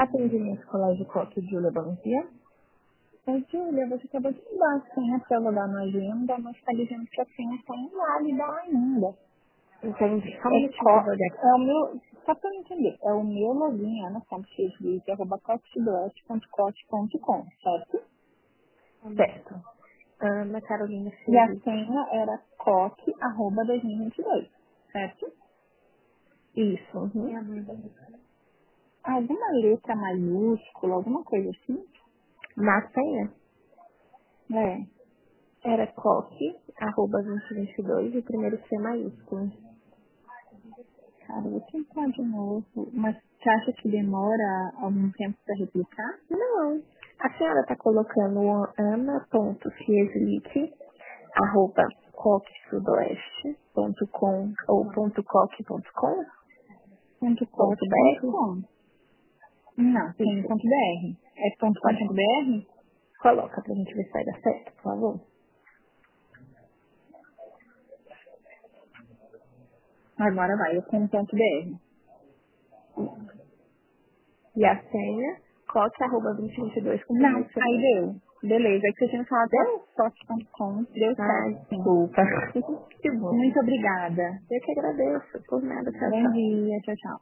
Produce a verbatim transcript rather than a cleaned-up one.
Atendimento Colégio Coque, Júlia, bom dia. Oi, Júlia, você acabou de mudar a senha para eu logar na agenda, mas está dizendo que a senha está inválida ainda. Entendi. Só um É, minutinho que eu co vou olhar aqui. é o meu, só para eu entender, é o meu login, ana.xluiz, arroba coxdoeste ponto cote ponto com, certo? Certo. Ana Carolina E a Felipe. senha era coque, arroba dois mil e vinte e dois, certo? Isso. E Uhum. a minha alguma letra maiúscula, alguma coisa assim? Na senha É, era coque, arroba vinte e vinte e dois, e o primeiro C maiúsculo. cara, eu vou tentar de novo, mas você acha que demora algum tempo para replicar? Não. A senhora está colocando ana.fieslic, arroba coquesudoeste.com ou ponto coque ponto com, ponto ponto coque ponto br. com. Não, tem Isso. ponto .br. É ponto .com Pode. ponto .br? Coloca pra gente ver se vai dar certo, por favor. Agora vai, é com ponto .br. E a senha, coque, arroba vinte e vinte e dois com o Não, primeiro C aí maiúsculo. deu. Beleza, é que você tinha falado Deu? coque ponto com, deu Ai, certo, sim. desculpa. Que bom. Muito obrigada. Eu que agradeço. Por nada. Tchau, Bom tchau. dia, tchau, tchau.